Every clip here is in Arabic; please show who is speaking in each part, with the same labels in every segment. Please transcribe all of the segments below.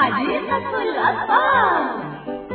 Speaker 1: حديقة الأطفال.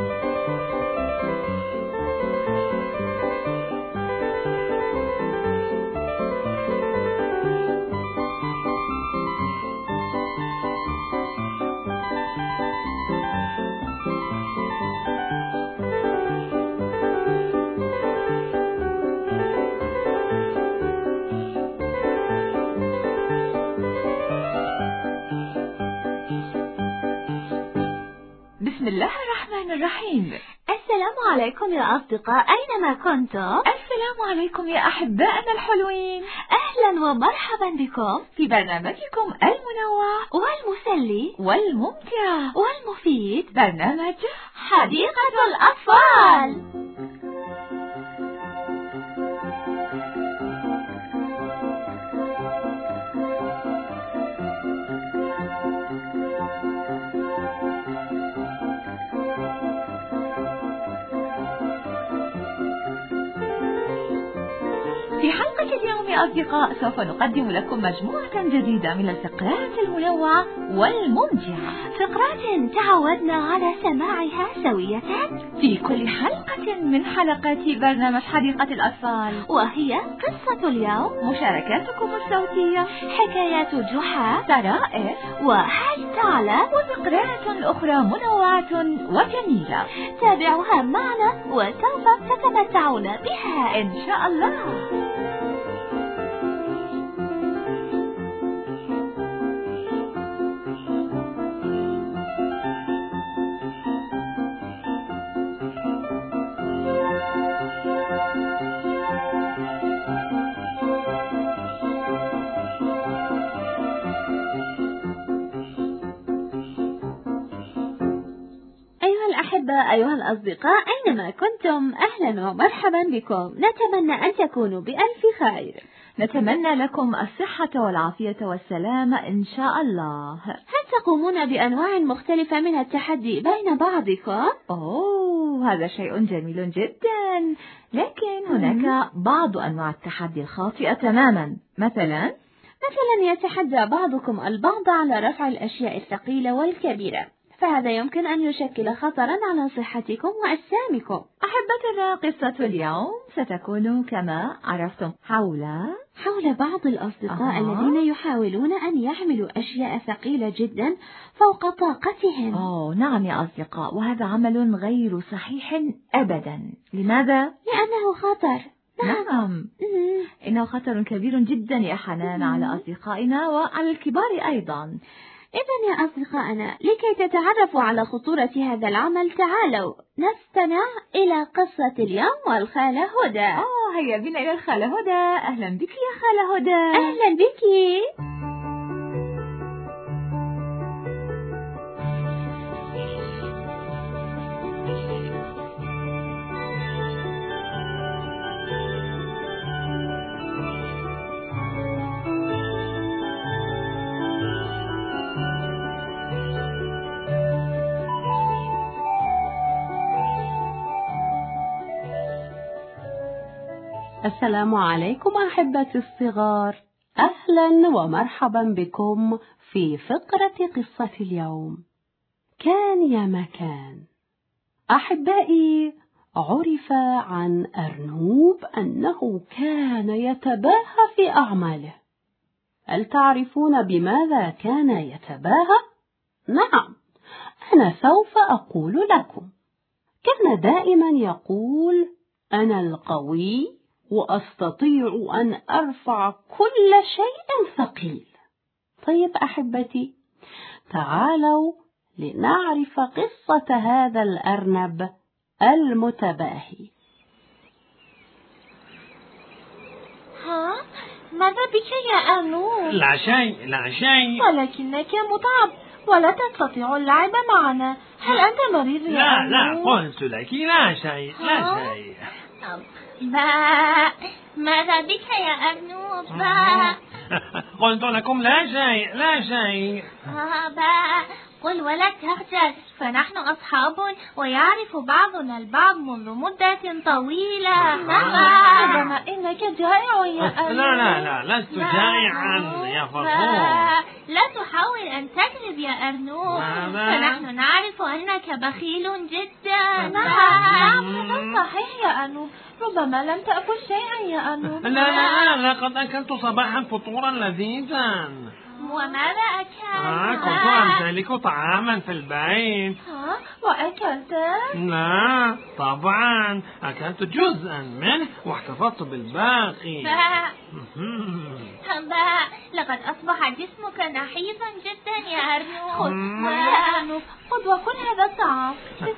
Speaker 2: بسم الله الرحمن الرحيم.
Speaker 1: السلام عليكم يا أصدقاء أينما كنتم.
Speaker 2: السلام عليكم يا أحبائنا الحلوين.
Speaker 1: أهلا ومرحبا بكم
Speaker 2: في برنامجكم المنوع
Speaker 1: والمسلي
Speaker 2: والممتع
Speaker 1: والمفيد،
Speaker 2: برنامج
Speaker 1: حديقة الأطفال.
Speaker 2: في حلقة اليوم يا أصدقاء سوف نقدم لكم مجموعة جديدة من الفقرات المنوعة والممتعة،
Speaker 1: فقرات تعودنا على سماعها سوية
Speaker 2: في كل حلقة من حلقات برنامج حديقة الأطفال،
Speaker 1: وهي قصة اليوم،
Speaker 2: مشاركاتكم الصوتية،
Speaker 1: حكايات جحا،
Speaker 2: طرائف،
Speaker 1: وهل تعلم،
Speaker 2: وفقرات أخرى منوعة وجميلة.
Speaker 1: تابعوها معنا وسوف تتمتعون بها
Speaker 2: إن شاء الله.
Speaker 1: أيها الأصدقاء أينما كنتم، أهلا ومرحبا بكم. نتمنى أن تكونوا بألف خير.
Speaker 2: نتمنى لكم الصحة والعافية والسلامة إن شاء الله.
Speaker 1: هل تقومون بأنواع مختلفة من التحدي بين بعضكم؟
Speaker 2: هذا شيء جميل جدا، لكن هناك بعض أنواع التحدي الخاطئة تماما. مثلا
Speaker 1: يتحدى بعضكم البعض على رفع الأشياء الثقيلة والكبيرة، فهذا يمكن أن يشكل خطرا على صحتكم وأجسامكم.
Speaker 2: أحبتنا، قصة اليوم ستكون كما عرفتم حول
Speaker 1: بعض الأصدقاء الذين يحاولون أن يحملوا أشياء ثقيلة جدا فوق طاقتهم.
Speaker 2: نعم يا أصدقاء، وهذا عمل غير صحيح أبدا. لماذا؟
Speaker 1: لأنه خطر.
Speaker 2: نعم. إنه خطر كبير جدا يا حنان على أصدقائنا وعلى الكبار أيضا.
Speaker 1: إذن يا أصدقائنا، لكي تتعرفوا على خطورة هذا العمل، تعالوا نستمع إلى قصة اليوم والخالة هدى.
Speaker 2: هيا بنا إلى الخالة هدى. أهلا بك يا خالة هدى.
Speaker 1: أهلا بك.
Speaker 3: السلام عليكم أحبتي الصغار، أهلا ومرحبا بكم في فقرة قصة اليوم. كان يا مكان. أحبائي، عرف عن أرنوب أنه كان يتباهى في أعماله. هل تعرفون بماذا كان يتباهى؟ نعم، أنا سوف أقول لكم. كان دائما يقول: أنا القوي وأستطيع أن أرفع كل شيء ثقيل. طيب أحبتي، تعالوا لنعرف قصة هذا الأرنب المتباهي.
Speaker 1: ماذا بك يا أرنوب؟
Speaker 4: لا شيء.
Speaker 1: ولكنك متعب ولا تستطيع اللعب معنا. هل أنت مريض يا أرنوب؟
Speaker 4: لا، قلت لك لا شيء.
Speaker 1: ماذا بك يا أرنوب؟
Speaker 4: قلت لكم لا شيء.
Speaker 5: قل ولا تخجل، فنحن أصحاب ويعرف بعضنا البعض منذ مدة طويلة.
Speaker 2: ربما إنك جائع يا أنو.
Speaker 4: لا لست جائعا يا فرفور.
Speaker 5: لا تحاول أن تكذب يا أرنوب، فنحن نعرف أنك بخيل جدا.
Speaker 2: نعم هذا صحيح يا أنو، ربما لم تأكل شيئا يا أنو.
Speaker 4: لا لقد أكلت صباحا فطورا لذيذا.
Speaker 5: وماذا أكلت؟
Speaker 4: كنت أمتلك طعاما في البيت.
Speaker 2: وأكلت؟
Speaker 4: لا طبعا، أكلت جزءا منه واحتفظت بالباقي.
Speaker 5: لقد أصبح جسمك نحيفا جدا يا أرنوب.
Speaker 2: خذ وكل هذا الطعام.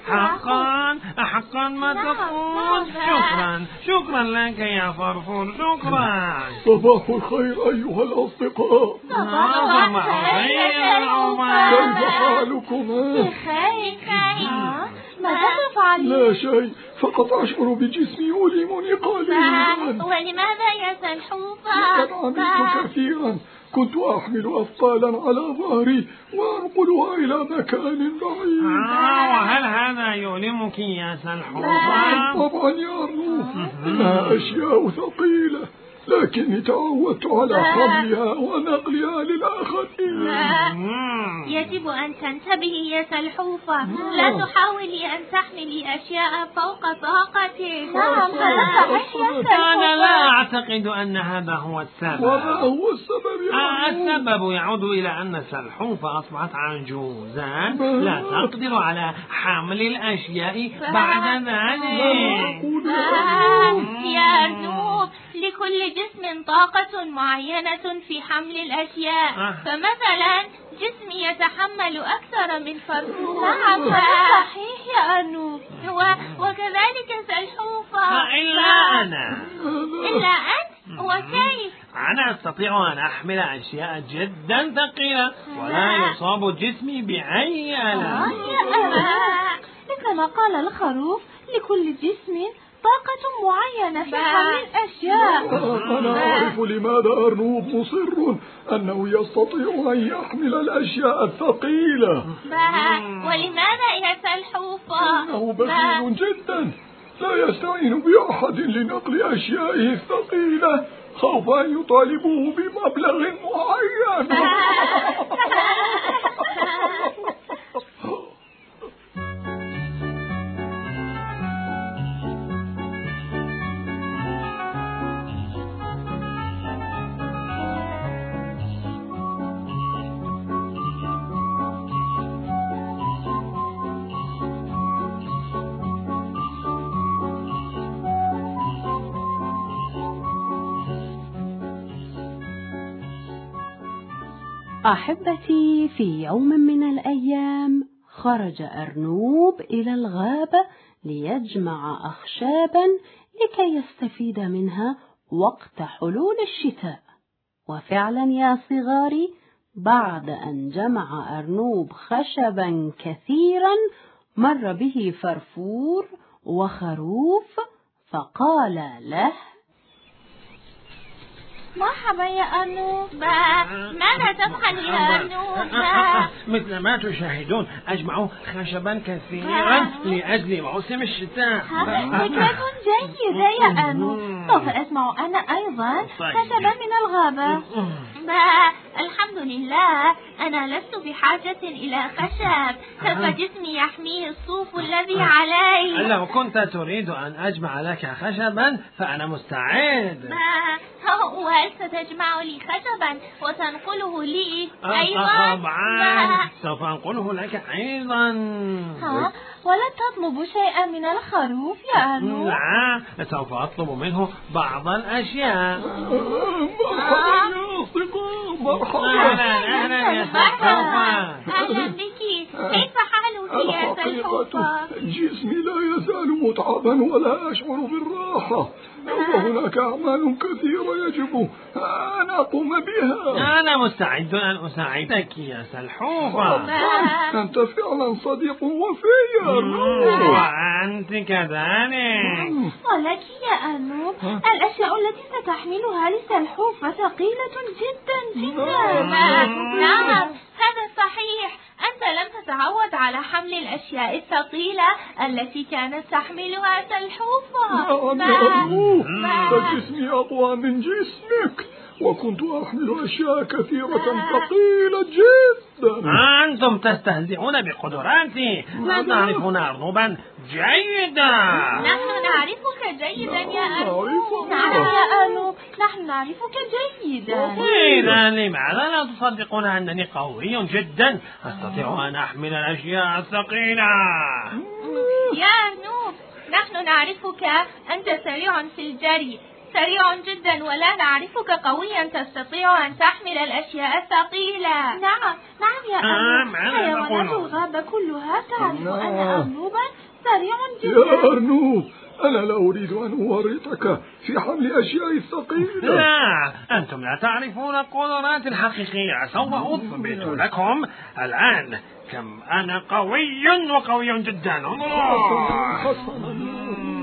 Speaker 4: حقا ما تقول. شكرا لك يا فرفور، شكرا.
Speaker 6: صباح الخير أيها الأصدقاء.
Speaker 4: صباح الخير عمر،
Speaker 6: كيف حالكما؟
Speaker 5: بخير.
Speaker 2: ماذا تفعل؟
Speaker 6: لا شيء، فقط أشعر بجسمي يؤلمني قليلا.
Speaker 5: ولماذا يا سلحوفة؟
Speaker 6: لقد عملت كثيرا، كنت أحمل أثقالا على ظهري وأنقلها إلى مكان بعيد.
Speaker 4: وهل هذا يؤلمك يا سلحوفة؟
Speaker 6: طبعا يا أرنوب، إنها أشياء ثقيلة، لكني تعودت على حملها ونقلها للآخرين.
Speaker 5: يجب أن تنتبهي يا سلحوفة، لا تحاولي أن تحملي أشياء فوق طاقتك.
Speaker 2: نعم هذا صحيح يا سلحوفة.
Speaker 4: أنا لا أعتقد أن هذا هو السبب.
Speaker 6: وما هو السبب يا أرنوب؟
Speaker 4: السبب يعود إلى أن سلحوفة أصبحت عجوزا لا تقدر على حمل الأشياء بعد ذلك.
Speaker 5: يا أرنوب، لكل جسم طاقة معينة في حمل الأشياء، فمثلا جسمي يتحمل أكثر من فرفور.
Speaker 2: نعم صحيح يا أنو.
Speaker 5: وكذلك سلحوفة.
Speaker 4: إلا أنا.
Speaker 5: إلا أنت؟ وكيف؟
Speaker 4: أنا أستطيع أن أحمل أشياء جدا ثقيلة ولا يصاب جسمي بأي ألم.
Speaker 2: مثل قال الخروف، لكل جسم طاقة معينة في حمل الأشياء.
Speaker 6: أنا أعرف لماذا أرنوب مصر أنه يستطيع أن يحمل الأشياء الثقيلة.
Speaker 5: ولماذا يا سلحوفة؟
Speaker 6: إنه بخيل جدا، لا يستعين بأحد لنقل أشيائه الثقيلة خوف أن يطالبوه بمبلغ معين.
Speaker 3: أحبتي، في يوم من الأيام خرج أرنوب إلى الغابة ليجمع أخشابا لكي يستفيد منها وقت حلول الشتاء. وفعلا يا صغاري، بعد أن جمع أرنوب خشبا كثيرا مر به فرفور وخروف فقال له:
Speaker 5: مرحبا يا أرنوب. ماذا تفعل يا أرنوب؟
Speaker 4: مثل ما تشاهدون أجمع خشبا كثيرا لأجل موسم الشتاء.
Speaker 2: فكرة جيدة يا أرنوب، سوف أجمع أنا أيضا خشبا من الغابة.
Speaker 5: الحمد لله، أنا لست بحاجة إلى خشب، فجسمي يحميه الصوف الذي علي.
Speaker 4: لو كنت تريد أن أجمع لك خشبا فأنا مستعد.
Speaker 5: وهل ستجمع لي خشبا وتنقله لي أيضا؟
Speaker 4: طبعا سوف أنقله لك أيضا.
Speaker 2: ولا تطلب شيئا من الخروف يا أرنوب؟
Speaker 4: لا، سوف أطلب منه بعض الأشياء.
Speaker 5: أهلا بك، كيف حالك يا سلحوفة؟
Speaker 6: جسمي لا يزال متعبا ولا أشعر بالراحة، وهناك أعمال كثيرة يجب أن أقوم بها.
Speaker 4: أنا مستعد أن أساعدك يا سلحوفة.
Speaker 6: أنت فعلا صديق وفي يا أرنوب.
Speaker 4: وأنت كذلك.
Speaker 2: ولك يا أرنوب، الأشياء التي ستحملها لسلحوفة ثقيلة جدا جدا.
Speaker 5: نعم، هذا صحيح، أنت لم على حمل الأشياء الثقيلة التي كانت تحملها سلحوفة.
Speaker 6: فجسمي أقوى من جسمك، وكنت أحمل أشياء كثيرة ثقيلة جدا.
Speaker 4: أنتم تستهزئون بقدراتي. لا تعرفون أرنوبا جيدا.
Speaker 5: نحن نعرفك جيدا يا أرنوب.
Speaker 2: نعم يا أرنوب، نحن نعرفك جيدا.
Speaker 4: إذا لماذا لا تصدقون أنني قوي جدا أستطيع أن أحمل الأشياء الثقيلة؟
Speaker 5: يا أرنوب، نحن نعرفك أنت سريع في الجري، سريع جدا، ولا نعرفك قويا تستطيع أن تحمل الأشياء الثقيلة.
Speaker 2: نعم يا أرنوب، حيوانات الغابة كلها تعرف أن أرنوبا سريع جدا.
Speaker 6: يا أرنوب، أنا لا أريد أن أورطك في حمل أشياء ثقيلة.
Speaker 4: لا، أنتم لا تعرفون القدرات الحقيقية. سوف أثبت لكم الآن كم أنا وقوي جدا.
Speaker 6: حسنا.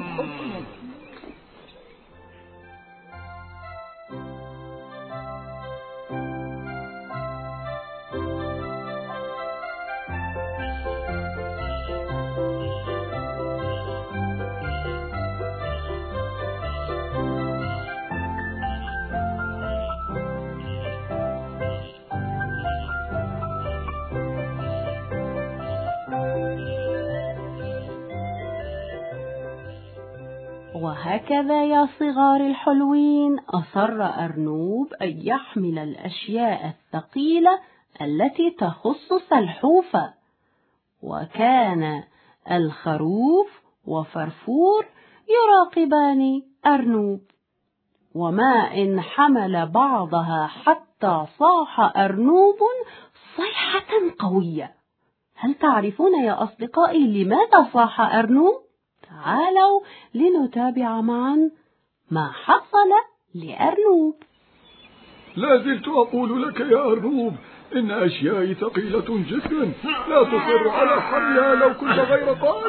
Speaker 3: وهكذا يا صغار الحلوين أصر أرنوب أن يحمل الأشياء الثقيلة التي تخص سلحوفة. وكان الخروف وفرفور يراقبان أرنوب، وما إن حمل بعضها حتى صاح أرنوب صيحة قوية. هل تعرفون يا أصدقائي لماذا صاح أرنوب؟ تعالوا لنتابع معا ما حصل لأرنوب.
Speaker 6: لا زلت أقول لك يا أرنوب إن أشيائي ثقيلة جدا، لا تصر على حملها لو كنت غير قادر.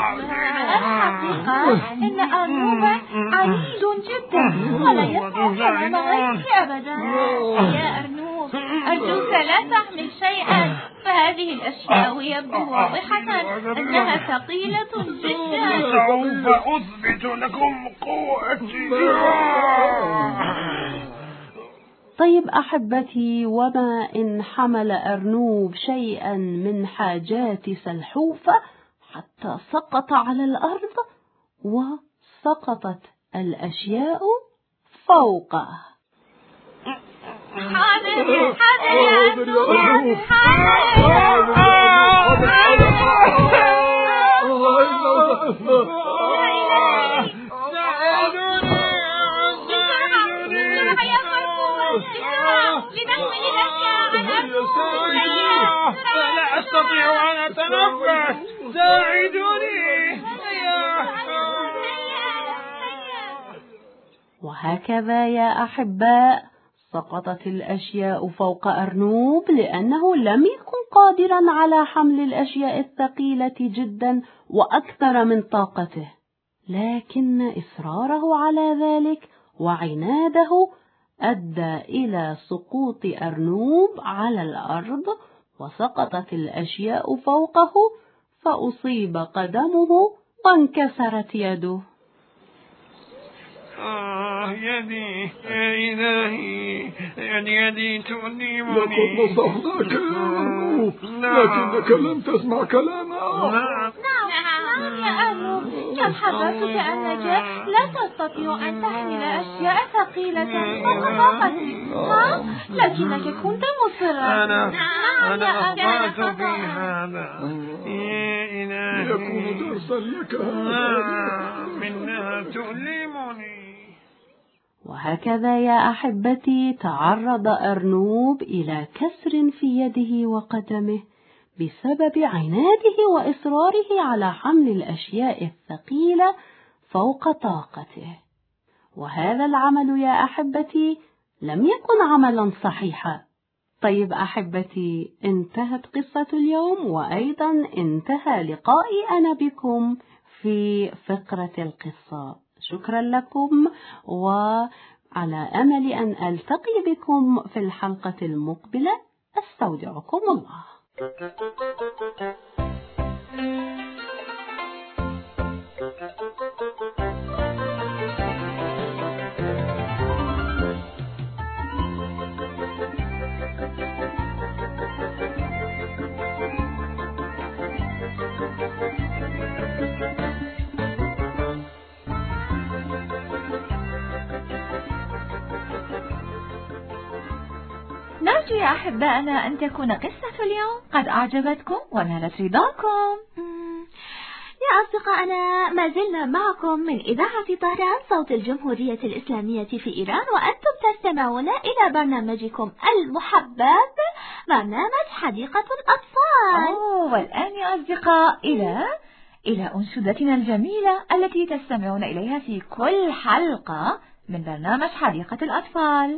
Speaker 2: الحقيقة إن أرنوبا عنيد جدا ولا يسمع كلام غيرك أبدا.
Speaker 5: يا أرنوب، أرجوك لا تحمل شيئا، فهذه الأشياء يبدو واضحة أنها ثقيلة جدا.
Speaker 4: سوف أثبت لكم قوتي.
Speaker 3: طيب أحبتي، وما إن حمل أرنوب شيئا من حاجات سلحوفة حتى سقط على الأرض، وسقطت الأشياء فوقه.
Speaker 5: حاضر يا أرنوب.
Speaker 4: لا أستطيع أن أتنفس، ساعدوني.
Speaker 3: وهكذا يا أحباء سقطت الأشياء فوق أرنوب، لأنه لم يكن قادرا على حمل الأشياء الثقيلة جدا وأكثر من طاقته، لكن إصراره على ذلك وعناده أدى إلى سقوط أرنوب على الأرض، وسقطت الأشياء فوقه، فأصيب قدمه وانكسرت يده.
Speaker 4: يدي يا إلهي، يدي تؤلمني.
Speaker 6: لقد نصحناك يا أرنوب، لكنك لم تسمع كلامنا.
Speaker 2: نعم يا أرنوب، كم حذرتك أنك لا تستطيع أن تحمل أشياء ثقيلة فوق طاقتك، لكنك كنت مصرا.
Speaker 4: أنا أخطأت في هذا يا إلهي،
Speaker 6: يكون درسا لك
Speaker 4: منها تؤلمني.
Speaker 3: وهكذا يا أحبتي تعرض أرنوب إلى كسر في يده وقدمه بسبب عناده وإصراره على حمل الأشياء الثقيلة فوق طاقته. وهذا العمل يا أحبتي لم يكن عملا صحيحا. طيب أحبتي، انتهت قصة اليوم، وأيضا انتهى لقائي أنا بكم في فقرة القصة. شكرا لكم، وعلى أمل أن ألتقي بكم في الحلقة المقبلة. أستودعكم الله.
Speaker 2: نرجو يا أحبائنا أن تكون قصة اليوم قد أعجبتكم ونالت رضاكم.
Speaker 1: يا أصدقائنا، ما زلنا معكم من إذاعة طهران صوت الجمهورية الإسلامية في إيران، وأنتم تستمعون إلى برنامجكم المحبب، برنامج حديقة الأطفال.
Speaker 2: والآن يا أصدقاء إلى أنشودتنا الجميلة التي تستمعون إليها في كل حلقة من برنامج حديقة الأطفال.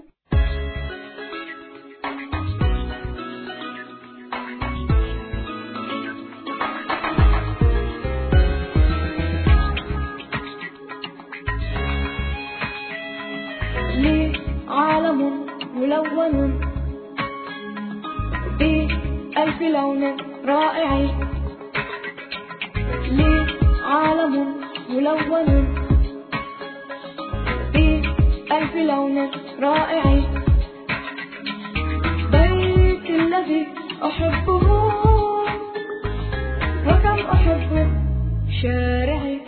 Speaker 7: لي عالم ملون بألف لون رائع، لي عالم ملون بألف لون رائع، بيت الذي أحبه وكم أحب شارعي.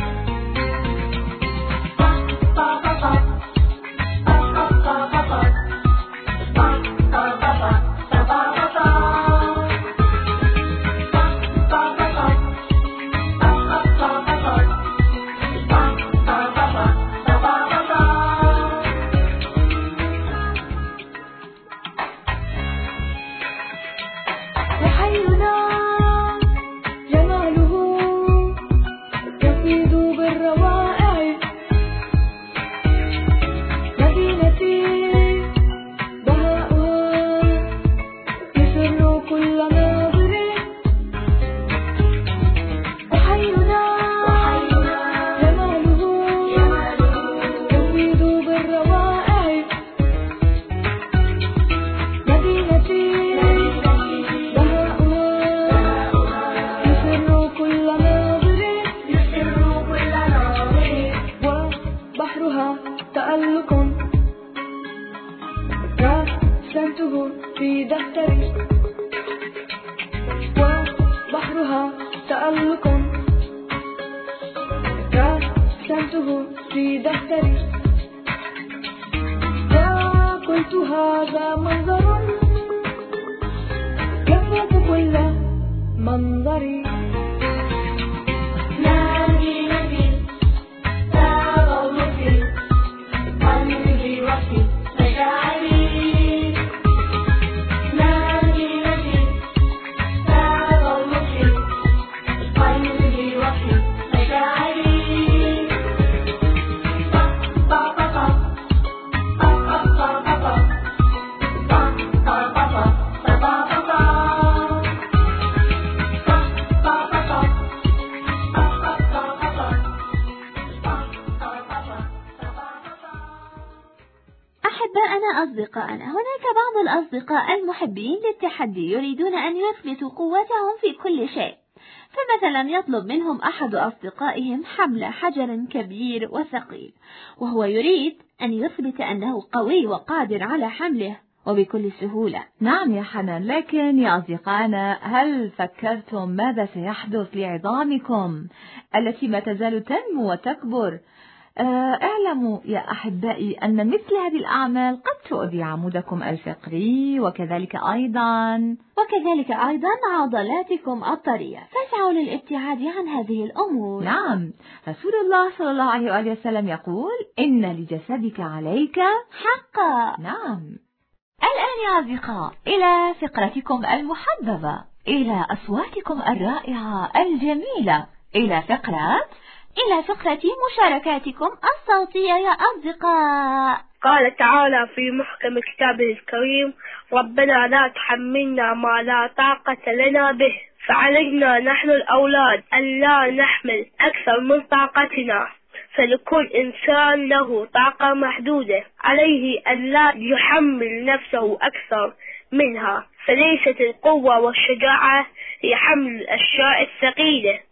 Speaker 7: رسمته في دفتري، وبحرها تألق، رسمته في دفتري، وقلت هذا منظر يفوق كل منظري.
Speaker 1: أصدقائنا، هناك بعض الأصدقاء المحبين للتحدي يريدون أن يثبتوا قوتهم في كل شيء، فمثلا يطلب منهم أحد أصدقائهم حمل حجر كبير وثقيل، وهو يريد أن يثبت أنه قوي وقادر على حمله وبكل سهولة.
Speaker 2: نعم يا حنان، لكن يا أصدقائنا، هل فكرتم ماذا سيحدث لعظامكم التي ما تزال تنمو وتكبر؟ اعلموا يا أحبائي أن مثل هذه الأعمال قد تؤذي عمودكم الفقري وكذلك أيضا
Speaker 1: عضلاتكم الطرية، فاسعوا للابتعاد عن هذه الأمور.
Speaker 2: نعم، رسول الله صلى الله عليه وآله وسلم يقول: إن لجسدك عليك
Speaker 1: حقا.
Speaker 2: نعم. الآن يا أصدقاء إلى فقرتكم المحببة، إلى أصواتكم الرائعة الجميلة، إلى فقرة
Speaker 1: مشاركاتكم الصوتية يا أصدقاء.
Speaker 8: قال تعالى في محكم كتابه الكريم: ربنا لا تحملنا ما لا طاقة لنا به، فعلينا نحن الأولاد أن لا نحمل أكثر من طاقتنا، فلكل إنسان له طاقة محدودة، عليه أن لا يحمل نفسه أكثر منها، فليست القوة والشجاعة هي حمل الأشياء الثقيلة،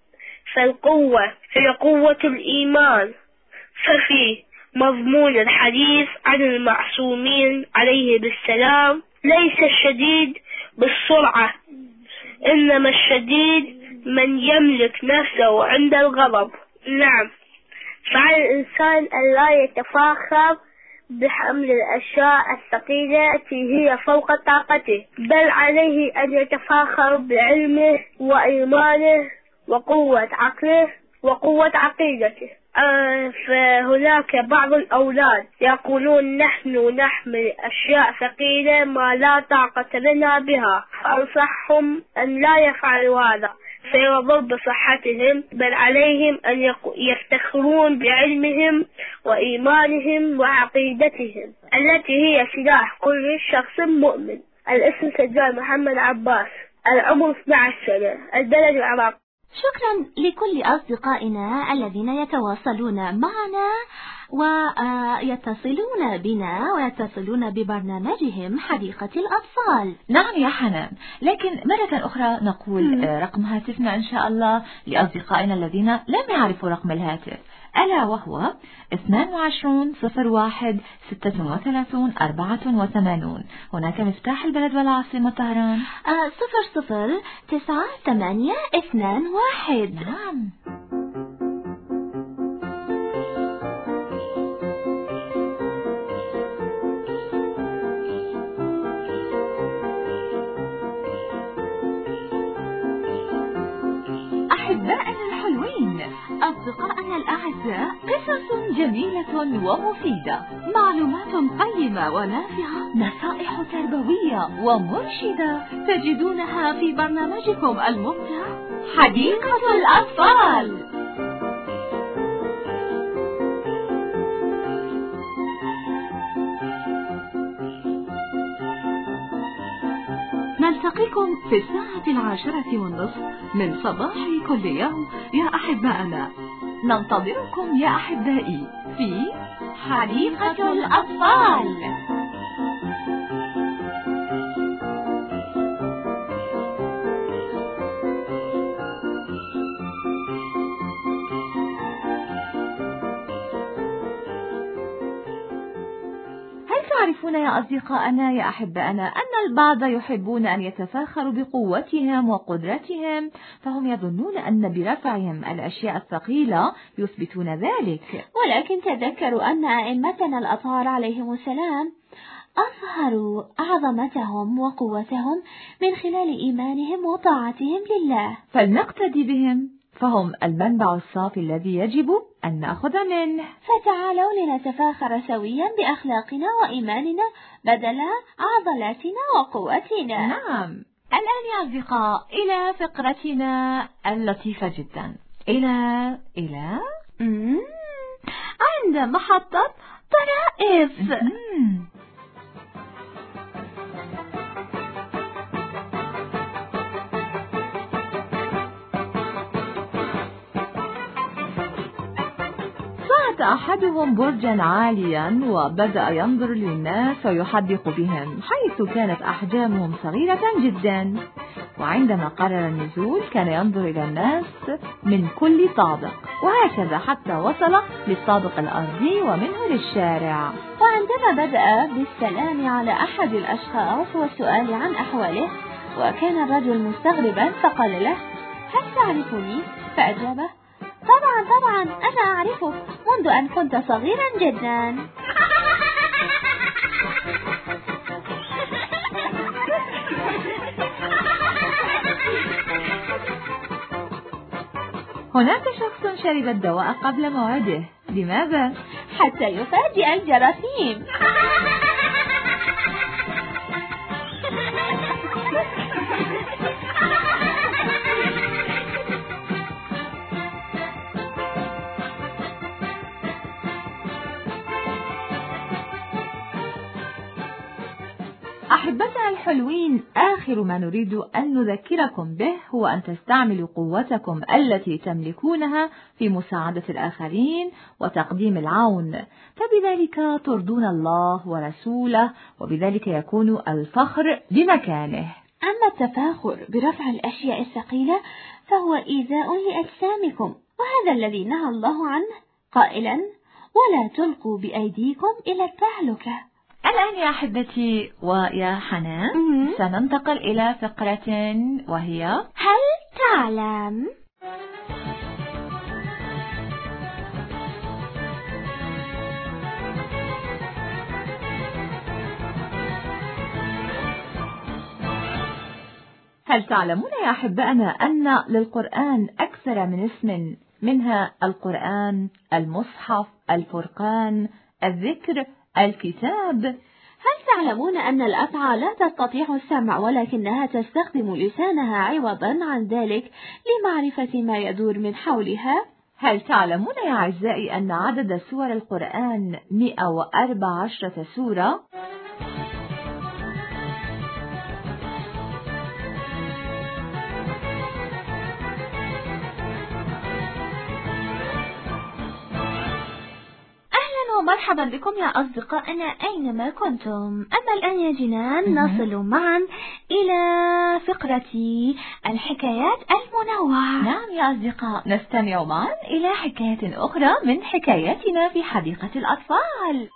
Speaker 8: فالقوة هي قوة الإيمان. ففي مضمون الحديث عن المعصومين عليه بالسلام ليس الشديد بالسرعة، إنما الشديد من يملك نفسه عند الغضب. نعم، فعلى الإنسان أن لا يتفاخر بحمل الأشياء الثقيلة التي هي فوق طاقته، بل عليه أن يتفاخر بعلمه وإيمانه وقوة عقله وقوة عقيدته. فهناك بعض الأولاد يقولون نحن نحمل أشياء ثقيلة ما لا طاقة لنا بها، فأنصحهم أن لا يفعلوا هذا فيضر بصحتهم، بل عليهم أن يفتخرون بعلمهم وإيمانهم وعقيدتهم التي هي سلاح كل شخص مؤمن. الاسم سجاد محمد عباس، العمر 12 سنة، البلد العراق.
Speaker 1: شكرا لكل أصدقائنا الذين يتواصلون معنا ويتصلون بنا ويتصلون ببرنامجهم حديقة الأطفال.
Speaker 9: نعم يا حنان، لكن مرة أخرى نقول رقم هاتفنا إن شاء الله لأصدقائنا الذين لم يعرفوا رقم الهاتف، ألا وهو 22 01 36 84. هناك مفتاح البلد والعاصمة طهران
Speaker 1: 009821.
Speaker 9: نعم.
Speaker 1: أحبائنا الحلوين، أصدقائنا الأعزاء، قصص جميلة ومفيدة، معلومات قيمة ونافعة، نصائح تربوية ومرشدة تجدونها في برنامجكم الممتع حديقة الأطفال. نلتقيكم في 10:10 من صباح كل يوم يا أحبائنا. ننتظركم يا أحبائي في حديقة الأطفال. تعرفون يا أصدقائنا يا أحبائنا أن البعض يحبون أن يتفاخروا بقوتهم وقدرتهم، فهم يظنون أن برفعهم الأشياء الثقيلة يثبتون ذلك،
Speaker 8: ولكن تذكروا أن أئمتنا الأطهار عليهم السلام أظهروا عظمتهم وقوتهم من خلال إيمانهم وطاعتهم لله،
Speaker 9: فلنقتدي بهم، فهم المنبع الصافي الذي يجب أن نأخذ منه.
Speaker 8: فتعالوا لنتفاخر سويا بأخلاقنا وإيماننا بدل عضلاتنا وقوتنا.
Speaker 9: نعم. الآن يا أصدقاء إلى فقرتنا اللطيفة جدا، إلى
Speaker 8: عند محطة طرائف.
Speaker 9: أحدهم برجا عاليا وبدأ ينظر للناس ويحدق بهم، حيث كانت أحجامهم صغيرة جدا، وعندما قرر النزول كان ينظر إلى الناس من كل طابق، وهكذا حتى وصل للطابق الأرضي ومنه للشارع.
Speaker 8: وعندما بدأ بالسلام على أحد الأشخاص والسؤال عن أحواله، وكان الرجل مستغربا فقال له: هل تعرفني؟ فأجابه: طبعا أنا أعرفك منذ أن كنت صغيرا جدا.
Speaker 9: هناك شخص شرب الدواء قبل موعده، لماذا؟
Speaker 8: حتى يفاجئ الجراثيم.
Speaker 9: أحبتنا الحلوين، آخر ما نريد أن نذكركم به هو أن تستعملوا قوتكم التي تملكونها في مساعدة الآخرين وتقديم العون، فبذلك ترضون الله ورسوله، وبذلك يكون الفخر بمكانه.
Speaker 1: أما التفاخر برفع الأشياء الثقيلة فهو إيذاء لأجسامكم، وهذا الذي نهى الله عنه قائلا: ولا تلقوا بأيديكم إلى التهلكة.
Speaker 9: الآن يا أحبتي ويا حنان سننتقل إلى فقرة وهي
Speaker 1: هل تعلم؟
Speaker 9: هل تعلمون يا أحبائنا أن للقرآن أكثر من اسم، منها القرآن، المصحف، الفرقان، الذكر، الكتاب؟
Speaker 1: هل تعلمون أن الأفعى لا تستطيع السمع ولكنها تستخدم لسانها عوضا عن ذلك لمعرفة ما يدور من حولها؟
Speaker 9: هل تعلمون يا أعزائي أن عدد سور القرآن 114 سورة؟
Speaker 1: مرحبا بكم يا أصدقائنا أينما كنتم. أما الآن يا جنان نصل معا إلى فقرة الحكايات المنوعة.
Speaker 9: نعم يا أصدقاء، نستمع معا إلى حكاية أخرى من حكاياتنا في حديقة الأطفال.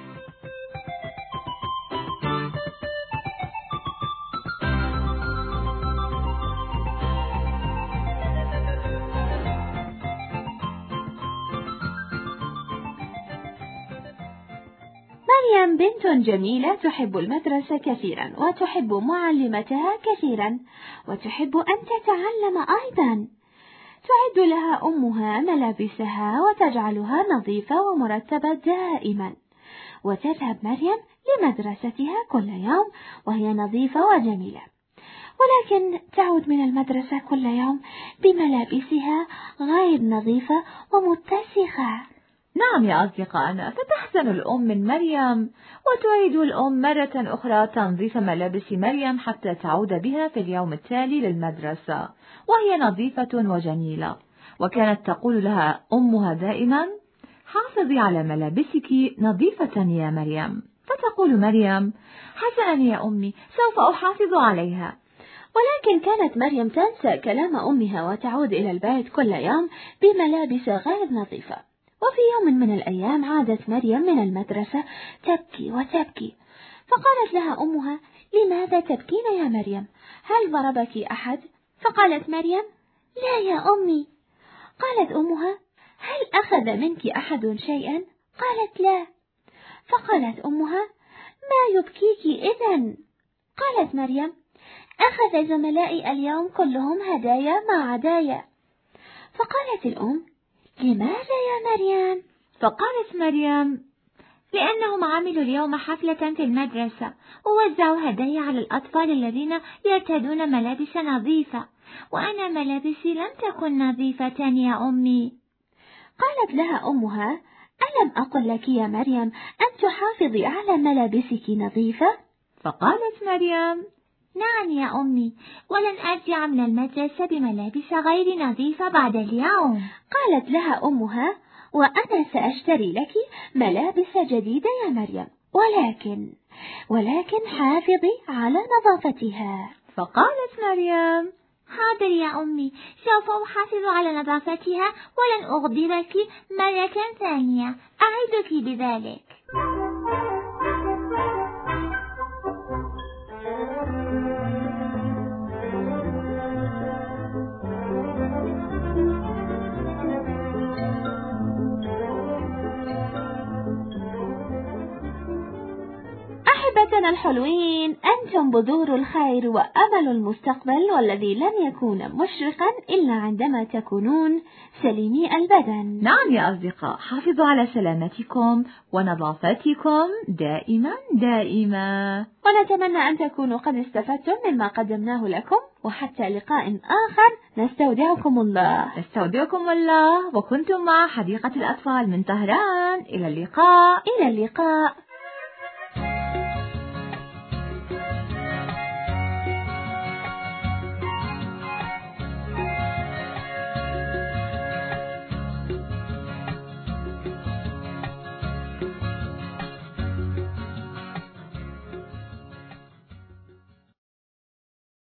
Speaker 1: مريم بنت جميلة تحب المدرسة كثيرا وتحب معلمتها كثيرا وتحب أن تتعلم أيضا. تعد لها أمها ملابسها وتجعلها نظيفة ومرتبة دائما، وتذهب مريم لمدرستها كل يوم وهي نظيفة وجميلة، ولكن تعود من المدرسة كل يوم بملابسها غير نظيفة ومتسخة.
Speaker 9: نعم يا أصدقائنا، فتحزن الأم من مريم، وتريد الأم مرة أخرى تنظيف ملابس مريم حتى تعود بها في اليوم التالي للمدرسة وهي نظيفة وجميلة. وكانت تقول لها أمها دائما: حافظي على ملابسك نظيفة يا مريم. فتقول مريم: حسنا يا أمي، سوف أحافظ عليها.
Speaker 1: ولكن كانت مريم تنسى كلام أمها وتعود إلى البيت كل يوم بملابس غير نظيفة. وفي يوم من الأيام عادت مريم من المدرسة تبكي وتبكي، فقالت لها أمها: لماذا تبكين يا مريم؟ هل ضربك أحد؟ فقالت مريم: لا يا أمي. قالت أمها: هل أخذ منك أحد شيئا؟ قالت: لا. فقالت أمها: ما يبكيك إذن؟ قالت مريم: أخذ زملائي اليوم كلهم هدايا ما عدايا. فقالت الأم: لماذا يا مريم؟
Speaker 5: فقالت مريم: لأنهم عملوا اليوم حفلة في المدرسة ووزعوا هدايا على الأطفال الذين يرتدون ملابس نظيفة، وأنا ملابسي لم تكن نظيفة يا أمي.
Speaker 1: قالت لها أمها: ألم أقل لك يا مريم أن تحافظي على ملابسك نظيفة؟
Speaker 5: فقالت مريم: نعم يا أمي، ولن أرجع من المدرسة بملابس غير نظيفة بعد اليوم.
Speaker 1: قالت لها أمها: وأنا سأشتري لك ملابس جديدة يا مريم، ولكن حافظي على نظافتها.
Speaker 5: فقالت مريم: حاضر يا أمي، سوف أحافظ على نظافتها ولن أغضبك مرة ثانية، أعدك بذلك.
Speaker 1: أحبتنا الحلوين، أنتم بذور الخير وأمل المستقبل، والذي لن يكون مشرقا إلا عندما تكونون سليمي البدن.
Speaker 9: نعم يا أصدقاء، حافظوا على سلامتكم ونظافتكم دائما دائما،
Speaker 1: ونتمنى أن تكونوا قد استفدتم مما قدمناه لكم، وحتى لقاء آخر نستودعكم الله.
Speaker 9: وكنتم مع حديقة الأطفال من طهران. إلى اللقاء.